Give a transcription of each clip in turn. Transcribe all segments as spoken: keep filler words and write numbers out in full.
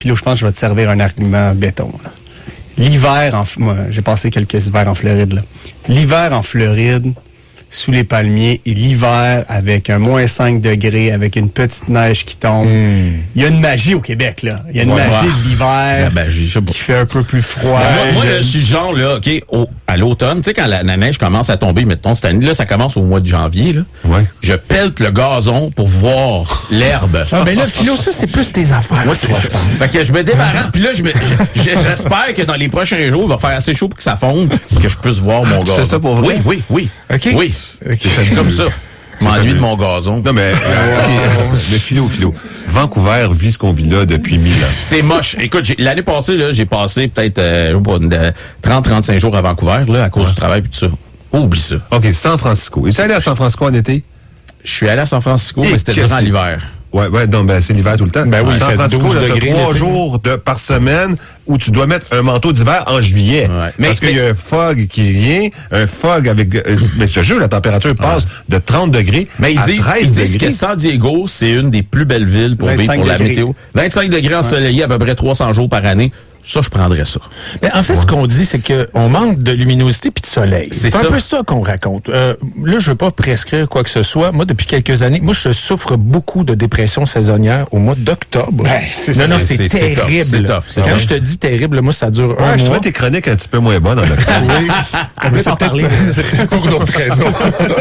Philo, je pense que je vais te servir un argument béton. Là. L'hiver, en, moi, j'ai passé quelques hivers en Floride. Là. L'hiver en Floride, sous les palmiers, et l'hiver avec un moins cinq degrés, avec une petite neige qui tombe. Mm. Il y a une magie au Québec, là. Il y a une ouais, magie ouais. de l'hiver la magie, ça, qui fait un peu plus froid. Ben, moi, moi là, je suis genre, là, OK, au, à l'automne, tu sais, quand la, la neige commence à tomber, mettons, cette année, là, ça commence au mois de janvier, là. Ouais. Je pèlte le gazon pour voir l'herbe. Ah, ben là, Philo, ça, c'est plus tes affaires. Moi, c'est ça, je pense. Fait que je me débarrasse, puis là, je me, j'espère que dans les prochains jours, il va faire assez chaud pour que ça fonde, que je puisse voir mon gazon. C'est ça pour vrai? Oui, oui, oui. OK. Oui. Okay. C'est comme ça. Je m'ennuie de mon gazon. Non, mais, euh, okay. mais Philo, Philo. Vancouver vit ce qu'on vit là depuis mille ans. C'est moche. Écoute, j'ai, l'année passée, là, j'ai passé peut-être euh, trente à trente-cinq jours à Vancouver, là, à cause ouais. du travail et tout ça. Oh, oublie ça. OK, San Francisco. Es-tu allé à San Francisco en été? Je suis allé à San Francisco, et mais c'était durant l'hiver. Ouais, ouais, non, ben, c'est l'hiver tout le temps. Ben oui, San Francisco, là, t'as trois jours de, par semaine où tu dois mettre un manteau d'hiver en juillet. Ouais. Mais, parce qu'il y a un fog qui vient, un fog avec, euh, mais ce jeu, la température passe ouais. de trente degrés mais ils à disent, treize ils disent degrés. que San Diego, c'est une des plus belles villes pour vivre pour degrés. La météo. vingt-cinq degrés ensoleillés à peu près trois cents jours par année. Ça, je prendrais ça. Mais en fait, ouais. ce qu'on dit, c'est qu'on manque de luminosité puis de soleil. C'est, c'est un peu ça qu'on raconte. Euh, là, je veux pas prescrire quoi que ce soit. Moi, depuis quelques années, moi, je souffre beaucoup de dépression saisonnière au mois d'octobre. Ben, c'est non, ça. non, c'est, c'est, c'est terrible. C'est tough. C'est Quand tough. je te dis terrible, moi, ça dure ouais, un je mois. trouvais tes chroniques un petit peu moins bonnes en octobre. Oui. On veut s'en parler. C'est pour d'autres raisons.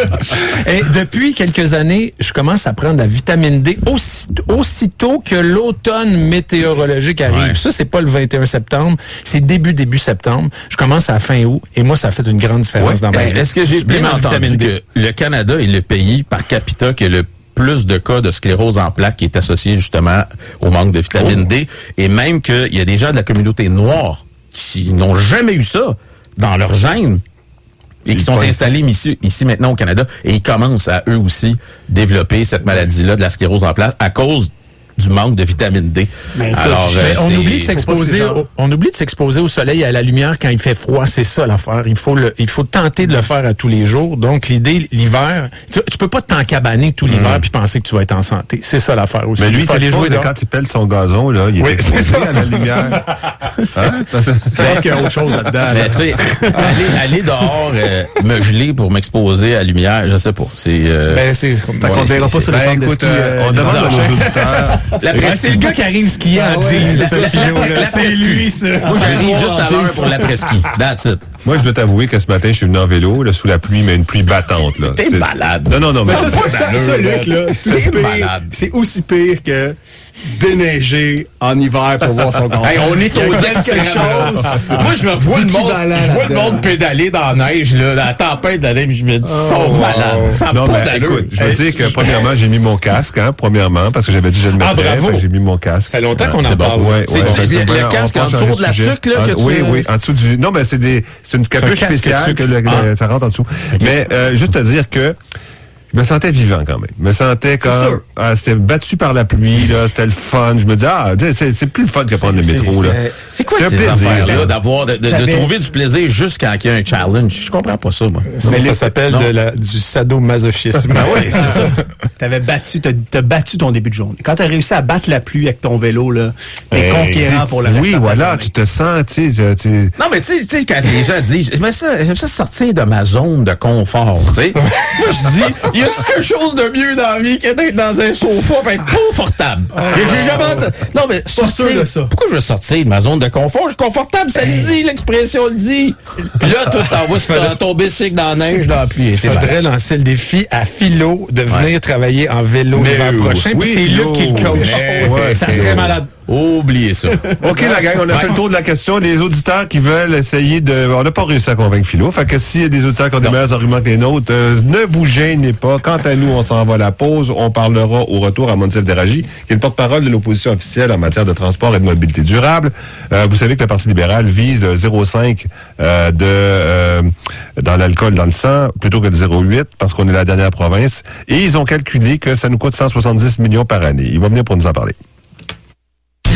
Et depuis quelques années, je commence à prendre la vitamine D aussi, aussitôt que l'automne météorologique arrive. Ouais. Ça, c'est pas le vingt et un septembre. C'est début, début septembre. Je commence à fin août et moi, ça a fait une grande différence ouais. dans ma vie. Est-ce que j'ai bien entendu que le Canada est le pays par capita qui a le plus de cas de sclérose en plaques qui est associé justement au manque de vitamine oh. D et même qu'il y a des gens de la communauté noire qui n'ont jamais eu ça dans leur gène et qui sont installés ici, ici maintenant au Canada et ils commencent à eux aussi développer cette maladie-là de la sclérose en plaques à cause du manque de vitamine D. Mais alors, euh, on oublie de s'exposer, au, on oublie de s'exposer au soleil et à la lumière quand il fait froid. C'est ça l'affaire. Il faut le, il faut tenter de le faire à tous les jours. Donc l'idée, l'hiver, tu, tu peux pas t'encabaner tout l'hiver mmh. puis penser que tu vas être en santé. C'est ça l'affaire aussi. Mais lui, il faut aller jouer. Quand il pèle son gazon là, il est oui, exposé à la lumière. Hein? Je pense qu'il y a autre chose là-dedans. Mais tu sais, aller, aller dehors, euh, me geler pour m'exposer à la lumière, je sais pas. C'est. Euh, ben c'est. Fait qu'on verra pas sur le temps de ski. On demande à nos auditeurs. La c'est le gars qui arrive skier en jeans, ça, Philo. C'est lui, ça. Moi, j'arrive juste à l'heure pour l'après-ski. That's it. Moi, je dois t'avouer que ce matin, je suis venu en vélo, là, sous la pluie, mais une pluie battante, là. T'es malade. Non, non, non. Mais ça, ça, ça, ça, Luc, là, c'est pire. C'est aussi pire que déneiger en hiver pour voir son gazon. Hey, on est aux quelque chose. Moi, je vois le monde, je vois le monde pédaler dans la neige, là, dans la tempête de la neige, je me dis, ils sont malades. Ça non, mais écoute, je veux dire que, premièrement, j'ai mis mon casque, hein, premièrement, parce que j'avais dit que je le mettrais. Ah, bravo. J'ai mis mon casque. Ça fait longtemps qu'on en parle. Ouais, c'est le casque en dessous de la tuque, là, que tu... Oui, oui, en dessous du... Non, mais c'est des, c'est une capuche spéciale que ça rentre en dessous. Mais, euh, juste te dire que, je me sentais vivant quand même. Je me sentais comme... Ah, c'était battu par la pluie, là. C'était le fun. Je me disais, ah, c'est, c'est plus le fun que prendre le métro, là. C'est quoi ces affaires-là, d'avoir, de, de, de trouver du plaisir juste quand il y a un challenge? Je comprends pas ça, moi. Mais ça s'appelle de la, du sadomasochisme. Ben oui, c'est ça. T'avais battu, t'as, t'as battu ton début de journée. Quand t'as réussi à battre la pluie avec ton vélo, là, t'es hey, conquérant pour le reste. Oui, voilà, tu te sens, tu sais, tu Non, mais tu sais, quand les gens disent, j'aime ça, j'aime ça sortir de ma zone de confort, tu sais. Moi, je dis, il y a quelque chose de mieux dans la vie que d'être dans un sofa et être confortable. J'ai jamais entendu... Non, mais sortir... de ça. Pourquoi je veux sortir de ma zone de confort? Je suis confortable, ça le dit, l'expression le dit. Puis là, toi, t'envoies sur ton bicycle dans la neige, dans la pluie. Il faudrait lancer le défi à Philo de venir ouais. travailler en vélo l'hiver prochain. Oui, c'est Luc qui le coach. Ouais, ouais, ça serait malade. Oubliez ça. OK, la gang, on a ouais. fait le tour de la question. Les auditeurs qui veulent essayer de... On n'a pas réussi à convaincre Philo. Fait que s'il y a des auditeurs qui ont des non. meilleurs arguments que les nôtres, euh, ne vous gênez pas. Quant à nous, on s'en va à la pause. On parlera au retour à Monsef Déragi, qui est le porte-parole de l'opposition officielle en matière de transport et de mobilité durable. Euh, vous savez que le Parti libéral vise zéro virgule cinq euh, de euh, dans l'alcool dans le sang plutôt que de zéro virgule huit parce qu'on est la dernière province. Et ils ont calculé que ça nous coûte cent soixante-dix millions par année. Il va venir pour nous en parler.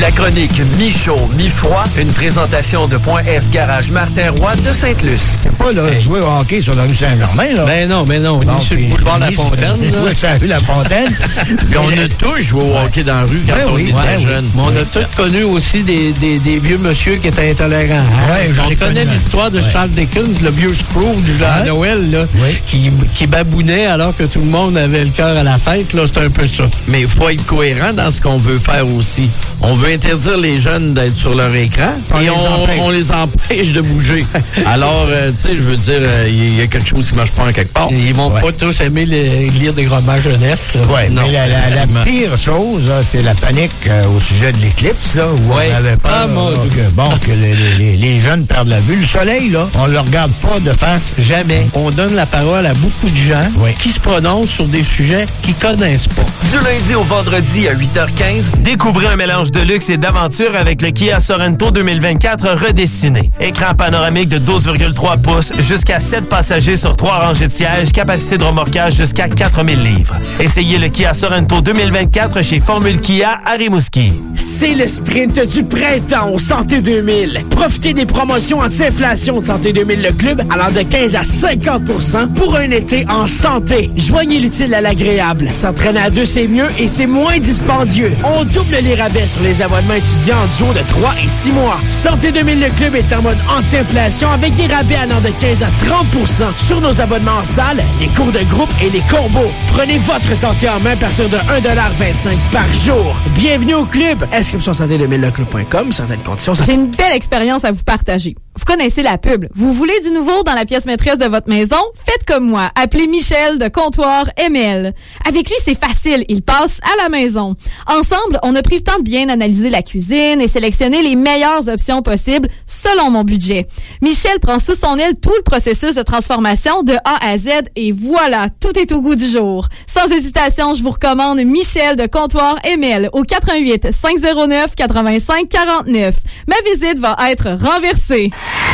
la chronique mi-chaud, mi-froid, une présentation de Point S Garage Martin Roy de Sainte-Luce. C'est pas là, jouer au hockey sur la rue Saint-Germain, là. Ben non, ben non, Bon, ni sur le puis- boulevard La ni- Fontaine. là. Oui, sur la rue La Fontaine. Puis on a tous joué au hockey dans la rue quand Ouais, on oui, était ouais, jeunes. oui. Mais on a tous connu aussi des, des, des vieux monsieur qui étaient intolérants. hein. Ouais, j'en on ai connaît connu un. l'histoire de Ouais. Charles Dickens, le vieux Scrooge là, à Ouais. Noël, là, Oui. qui, qui babounait alors que tout le monde avait le cœur à la fête. Là, c'est un peu ça. Mais il faut être cohérent dans ce qu'on veut faire aussi. On veut interdire les jeunes d'être sur leur écran On et les on, empêche. on les empêche de bouger. Alors, euh, tu sais, je veux dire, euh, il y a quelque chose qui marche pas en quelque part. Ils vont Ouais. pas tous aimer les, lire des romans jeunesse. là. Oui, Non. mais la, la, la pire chose, là, c'est la panique euh, au sujet de l'éclipse, là, où Ouais. on avait peur Ah, mon là, Dieu. que, bon, que les, les- les, les jeunes perdent la vue. Le soleil, là, on le regarde pas de face. Jamais. On donne la parole à beaucoup de gens Oui. qui se prononcent sur des sujets qu'ils connaissent pas. Du lundi au vendredi à huit heures quinze, découvrez un mélange de luxe et d'aventure avec le Kia Sorento deux mille vingt-quatre redessiné. Écran panoramique de douze virgule trois pouces, jusqu'à sept passagers sur trois rangées de sièges, capacité de remorquage jusqu'à quatre mille livres. Essayez le Kia Sorento deux mille vingt-quatre chez Formule Kia à Rimouski. C'est le sprint du printemps au Santé deux mille. Profitez des promotions anti-inflation de Santé deux mille Le Club allant de quinze à cinquante pour cent pour un été en santé. Joignez l'utile à l'agréable. S'entraîner à deux, c'est mieux et c'est moins dispendieux. On double les rabais sur les abonnements étudiants en duo de trois et six mois. Santé deux mille Le Club est en mode anti-inflation avec des rabais allant de quinze à trente pour cent sur nos abonnements en salle, les cours de groupe et les combos. Prenez votre santé en main à partir de un dollar vingt-cinq par jour. Bienvenue au club. Inscription santé deux mille le club point com, certaines conditions. J'ai une belle expérience à vous partager. Vous connaissez la pub. Vous voulez du nouveau dans la pièce maîtresse de votre maison? Faites comme moi. Appelez Michel de Comptoir M L. Avec lui, c'est facile. Il passe à la maison. Ensemble, on a pris le temps de bien analyser la cuisine et sélectionner les meilleures options possibles selon mon budget. Michel prend sous son aile tout le processus de transformation de A à Z et voilà, tout est au goût du jour. Sans hésitation, je vous recommande Michel de Comptoir M L au quatre un huit, cinq zéro neuf, quatre-vingt-cinq quarante-neuf. Ma visite va être renversée.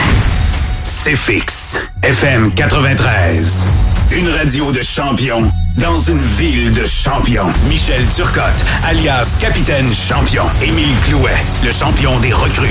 C'est fixe. F M quatre-vingt-treize. Une radio de champion dans une ville de champions. Michel Turcotte, alias Capitaine Champion. Émile Clouet, le champion des recrues.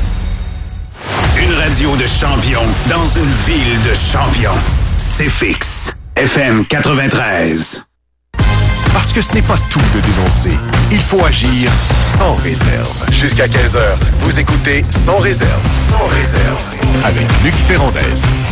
Une radio de champion dans une ville de champions. C'est fixe. F M quatre-vingt-treize. Parce que ce n'est pas tout de dénoncer. Il faut agir sans réserve. Jusqu'à quinze heures, vous écoutez Sans réserve. Sans réserve. Avec Luc Ferrandez.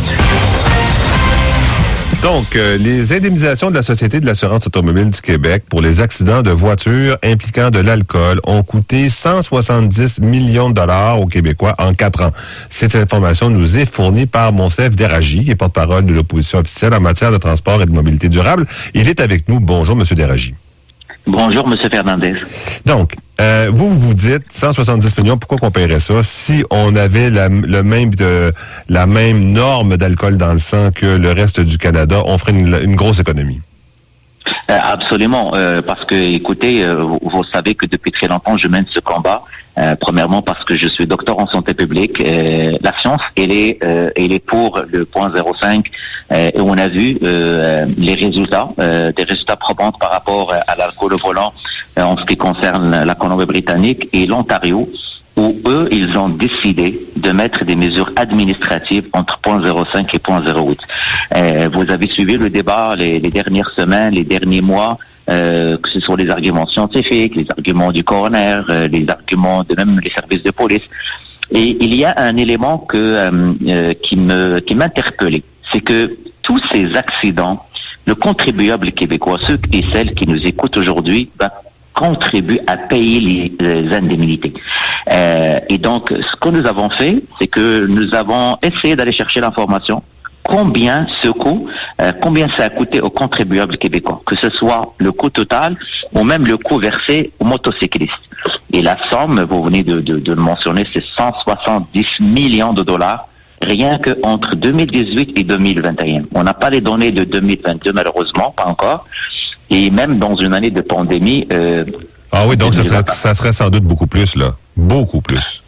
Donc, euh, les indemnisations de la Société de l'assurance automobile du Québec pour les accidents de voitures impliquant de l'alcool ont coûté cent soixante-dix millions de dollars aux Québécois en quatre ans. Cette information nous est fournie par Monsef Déragi, qui est porte-parole de l'opposition officielle en matière de transport et de mobilité durable. Il est avec nous. Bonjour, Monsieur Déragi. Bonjour, M. Fernandez. Donc, euh, vous, vous dites cent soixante-dix millions, pourquoi qu'on paierait ça si on avait la, le même de, la même norme d'alcool dans le sang que le reste du Canada, on ferait une, une grosse économie? Euh, absolument, euh, parce que, écoutez, euh, vous, vous savez que depuis très longtemps, je mène ce combat. Euh, premièrement, parce que je suis docteur en santé publique. Euh, la science, elle est, euh, elle est pour le point zéro cinq. Euh, et on a vu euh, les résultats, euh, des résultats probants par rapport à l'alcool au volant euh, en ce qui concerne la Colombie-Britannique et l'Ontario, où eux, ils ont décidé de mettre des mesures administratives entre point zéro cinq et point zéro huit. Euh, vous avez suivi le débat les, les dernières semaines, les derniers mois. Euh, que ce soit les arguments scientifiques, les arguments du coroner, euh, les arguments de même les services de police. Et il y a un élément que euh, euh, qui me qui m'interpellait, c'est que tous ces accidents, le contribuable québécois, ceux et celles qui nous écoutent aujourd'hui, ben, contribuent à payer les, les indemnités. Euh, et donc, ce que nous avons fait, c'est que nous avons essayé d'aller chercher l'information. Combien ce coût, euh, combien ça a coûté aux contribuables québécois, que ce soit le coût total ou même le coût versé aux motocyclistes. Et la somme, vous venez de, de, de le mentionner, c'est cent soixante-dix millions de dollars, rien que entre deux mille dix-huit et deux mille vingt et un. On n'a pas les données de deux mille vingt-deux, malheureusement, pas encore. Et même dans une année de pandémie... Euh, ah oui, donc ça serait, ça serait sans doute beaucoup plus, là. Beaucoup plus.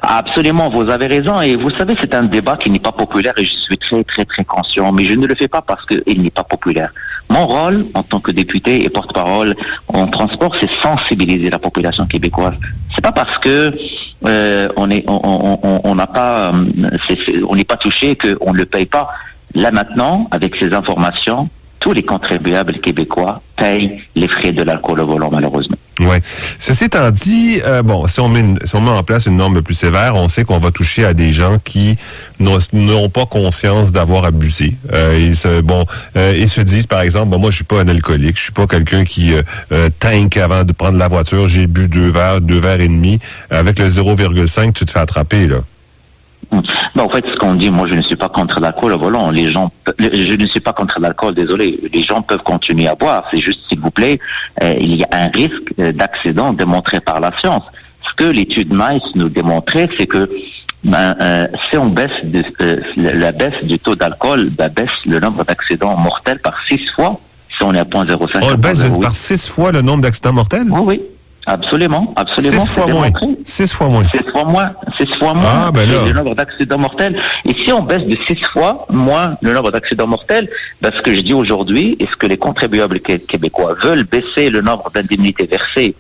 Absolument, vous avez raison. Et vous savez, c'est un débat qui n'est pas populaire et je suis très, très, très conscient. Mais je ne le fais pas parce qu'il n'est pas populaire. Mon rôle, en tant que député et porte-parole en transport, c'est sensibiliser la population québécoise. C'est pas parce que euh, on est, on, on, on n'a pas, c'est, c'est, on n'est pas touché qu'on ne le paye pas. Là maintenant, avec ces informations, tous les contribuables québécois payent les frais de l'alcool au volant, malheureusement. Oui. Ceci étant dit, euh, bon, si on, met une, si on met en place une norme plus sévère, on sait qu'on va toucher à des gens qui n'auront pas conscience d'avoir abusé. Euh, ils se, bon, euh, ils se disent, par exemple, bon, moi, je suis pas un alcoolique, je suis pas quelqu'un qui euh, euh, tank avant de prendre la voiture, j'ai bu deux verres, deux verres et demi. Avec le zéro virgule cinq, tu te fais attraper, là. Ben, en fait, ce qu'on dit, moi, je ne suis pas contre l'alcool au volant. Les gens, je ne suis pas contre l'alcool, désolé. Les gens peuvent continuer à boire. C'est juste, s'il vous plaît, euh, il y a un risque d'accident démontré par la science. Ce que l'étude MICE nous démontrait, c'est que ben, euh, si on baisse de, euh, la baisse du taux d'alcool, ben, baisse le nombre d'accidents mortels par six fois. Si on est à zéro virgule zéro cinq. On baisse par six fois le nombre d'accidents mortels? Oui, oui. Absolument, absolument. Six fois moins. Six fois moins. Six fois moins. Six fois moins. Ah, ben là. Le nombre d'accidents mortels. Et si on baisse de six fois moins le nombre d'accidents mortels, ben, ce que je dis aujourd'hui, est-ce que les contribuables québécois veulent baisser le nombre d'indemnités versées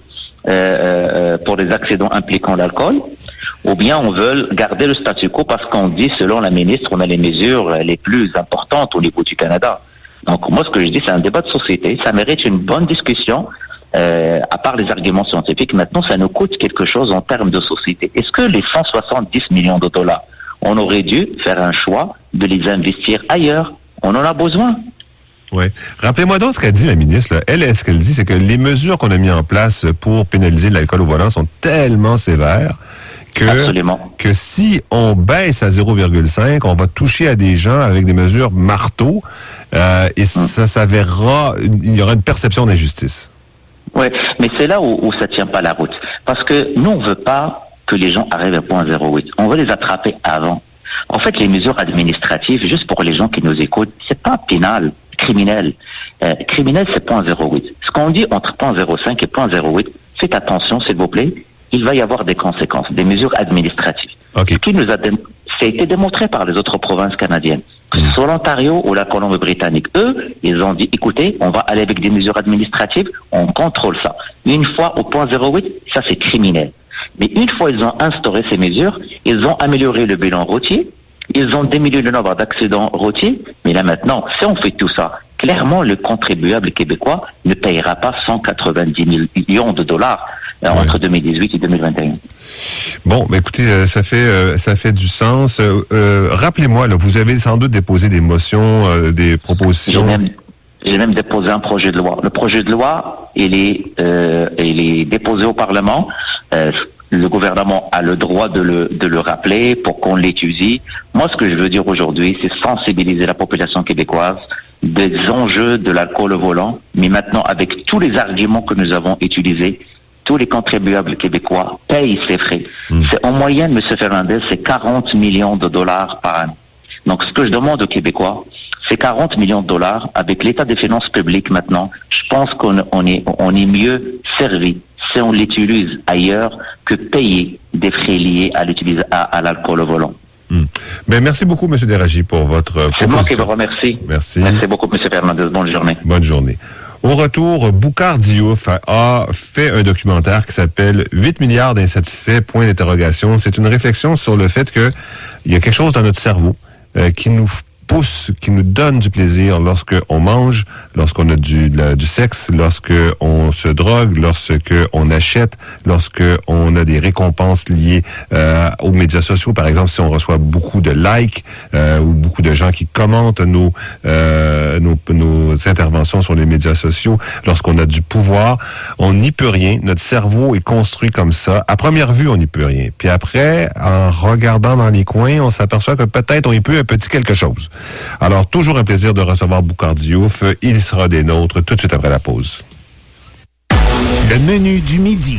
euh, pour les accidents impliquant l'alcool, ou bien on veut garder le statu quo parce qu'on dit, selon la ministre, on a les mesures les plus importantes au niveau du Canada. Donc moi, ce que je dis, c'est un débat de société. Ça mérite une bonne discussion. Euh, à part les arguments scientifiques, maintenant, ça nous coûte quelque chose en termes de société. Est-ce que les cent soixante-dix millions de dollars, on aurait dû faire un choix de les investir ailleurs? On en a besoin. Oui. Rappelez-moi donc ce qu'a dit la ministre. Là. Elle, ce qu'elle dit, c'est que les mesures qu'on a mises en place pour pénaliser l'alcool au volant sont tellement sévères que, Absolument. que si on baisse à zéro virgule cinq, on va toucher à des gens avec des mesures marteau euh, et hum. ça s'avérera, il y aura une perception d'injustice. Oui, mais c'est là où, où ça tient pas la route. Parce que nous, on veut pas que les gens arrivent à zéro virgule zéro huit. On veut les attraper avant. En fait, les mesures administratives, juste pour les gens qui nous écoutent, c'est pas pénal, criminel. Euh, criminel, c'est zéro virgule zéro huit. Ce qu'on dit entre zéro virgule zéro cinq et zéro virgule zéro huit, faites attention, s'il vous plaît, il va y avoir des conséquences, des mesures administratives. Okay. Ce qui nous a, dé- ça a été démontré par les autres provinces canadiennes. Que ce soit l'Ontario ou la Colombie-Britannique, eux, ils ont dit, écoutez, on va aller avec des mesures administratives, on contrôle ça. Une fois au zéro virgule zéro huit, ça c'est criminel. Mais une fois ils ont instauré ces mesures, ils ont amélioré le bilan routier, ils ont diminué le nombre d'accidents routiers, mais là maintenant, si on fait tout ça, clairement le contribuable québécois ne payera pas cent quatre-vingt-dix millions de dollars euh, ouais. entre deux mille dix-huit et deux mille vingt et un. Bon, ben écoutez, euh, ça fait euh, ça fait du sens. Euh, euh, rappelez-moi, là, vous avez sans doute déposé des motions, euh, des propositions. J'ai même, j'ai même déposé un projet de loi. Le projet de loi, il est, euh, il est déposé au Parlement. Euh, le gouvernement a le droit de le, de le rappeler pour qu'on l'étudie. Moi, ce que je veux dire aujourd'hui, c'est sensibiliser la population québécoise des enjeux de l'alcool au volant, mais maintenant, avec tous les arguments que nous avons utilisés, tous les contribuables québécois payent ces frais. Mmh. C'est en moyenne, M. Fernandez, c'est quarante millions de dollars par an. Donc, ce que je demande aux Québécois, c'est quarante millions de dollars. Avec l'état des finances publiques maintenant, je pense qu'on on est, on est mieux servi si on l'utilise ailleurs que payer des frais liés à, à, à l'alcool au volant. Mmh. Ben, merci beaucoup, M. Déragi, pour votre C'est moi qui vous remercie. Merci. Merci beaucoup, M. Fernandez. Bonne journée. Bonne journée. Au retour, Boucard Diouf a fait un documentaire qui s'appelle huit milliards d'insatisfaits, point d'interrogation. C'est une réflexion sur le fait que il y a quelque chose dans notre cerveau euh, qui nous pousse, qui nous donne du plaisir lorsque on mange, lorsqu'on a du, la, du sexe, lorsque on se drogue, lorsque on achète, lorsque on a des récompenses liées euh, aux médias sociaux. Par exemple, si on reçoit beaucoup de likes euh, ou beaucoup de gens qui commentent nos, euh, nos nos interventions sur les médias sociaux, lorsqu'on a du pouvoir, on n'y peut rien. Notre cerveau est construit comme ça. À première vue, on n'y peut rien. Puis après, en regardant dans les coins, on s'aperçoit que peut-être on y peut un petit quelque chose. Alors, toujours un plaisir de recevoir Boucard Diouf. Il sera des nôtres tout de suite après la pause. Le menu du midi.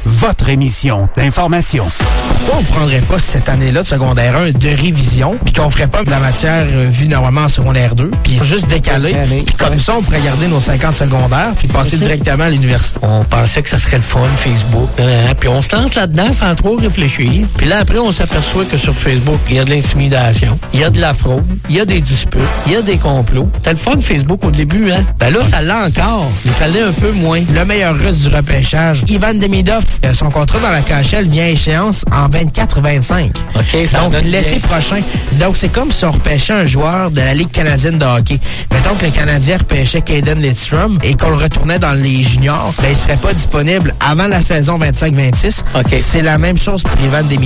votre émission d'information. Pourquoi on prendrait pas cette année-là de secondaire un de révision, puis qu'on ferait pas de la matière euh, vue normalement en secondaire deux, puis juste décaler, puis comme ça, on pourrait garder nos cinquante secondaires, puis passer directement à l'université. On pensait que ça serait le fun, Facebook, hein, puis on se lance là-dedans sans trop réfléchir. Puis là, après, on s'aperçoit que sur Facebook, il y a de l'intimidation, il y a de la fraude, il y a des disputes, il y a des complots. T'as le fun Facebook au début, hein? Ben là, ça l'a encore, mais ça l'est un peu moins. Le meilleur russe du repêchage, Ivan Demidov, euh, son contrat dans la K H L vient à échéance en vingt-quatre vingt-cinq. OK, ça Donc, donne l'été bien. prochain. Donc, c'est comme si on repêchait un joueur de la Ligue canadienne de hockey. Mettons que le Canadien repêchait Caden Lidstrom et qu'on le retournait dans les juniors, ben, il serait pas disponible avant la saison vingt-cinq vingt-six. OK. C'est la même chose pour Ivan Demidov.